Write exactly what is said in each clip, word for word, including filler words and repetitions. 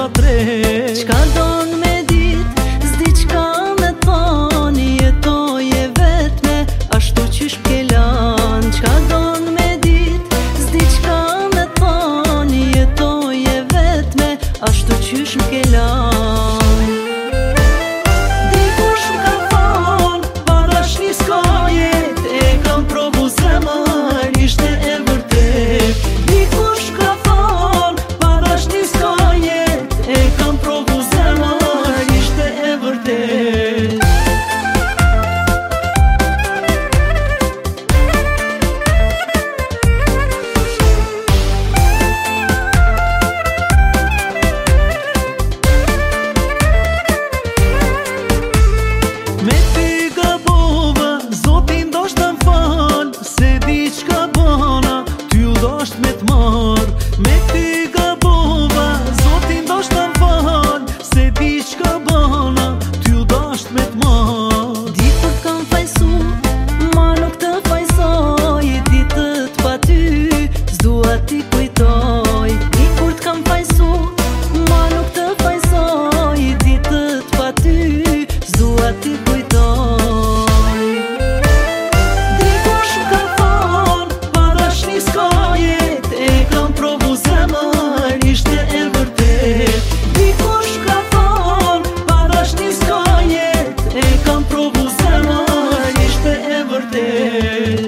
ka tre. Qka don me dit, s'di qka me t'van, jetoje vetme, ashtu qysh m'kelan. Qka don me dit, s'di qka me t'van, jetoje vetme, ashtu qysh m'kelan. Dikush m'ka thon, parash një skajet, e kam provu zemër, ishte e vërtet. Dikush m'ka thon, parash një skajet, e kam provu zemër, ishte e vërtet. Me ty gabova, Zotin dosht të m'fal, se di qka bona, ty u dosht me t'mar. Me ty gabova, Zotin dosht të m'fal, se di qka bona, ty u dosht me t'mar. Dikur t'kam fajsu, ma nuk të fajsoj, ditët pa ty, s'dua t'i kujtoj. Dikur t'kam fajsu, ma nuk të fajsoj, ditët pa ty, s'dua t'i kujtoj. Dikush m'ka thon, parash një skajet, e kam provu zemër, ishte e vërtet. Dikush m'ka thon, parash një skajet, e kam provu zemër, ishte e vërtet.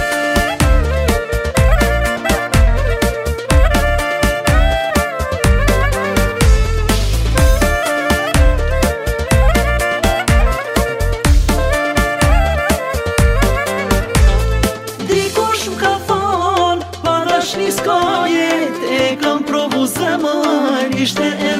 Dikush m'ka thon, parash një skajet, e kam provu zemër, ishte e